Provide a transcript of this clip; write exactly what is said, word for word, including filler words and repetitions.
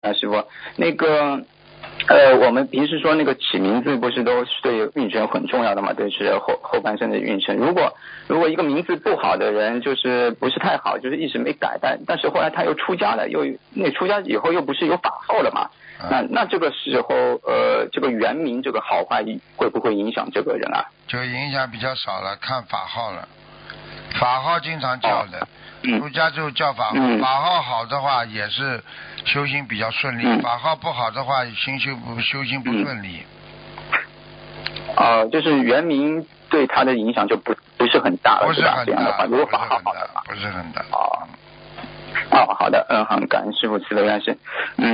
啊，师傅，那个呃，我们平时说那个起名字不是都是对运程很重要的嘛？对，是后后半生的运程。如果如果一个名字不好的人，就是不是太好，就是一直没改，但但是后来他又出家了，又那出家以后又不是有法号了嘛？那那这个时候呃，这个原名这个好坏会不会影响这个人啊？ 就影响比较少了，看法号了。法号经常叫的。哦出家之后叫法号，嗯、法号好的话也是修行比较顺利，嗯、法号不好的话心修不修行不顺利。 哦、呃，就是原名对他的影响就不不是很大了， 不是很大， 这样的话，如果法号好的话， 不是很大。 哦，哦，好的，嗯，好，感恩师父慈悲开示，嗯。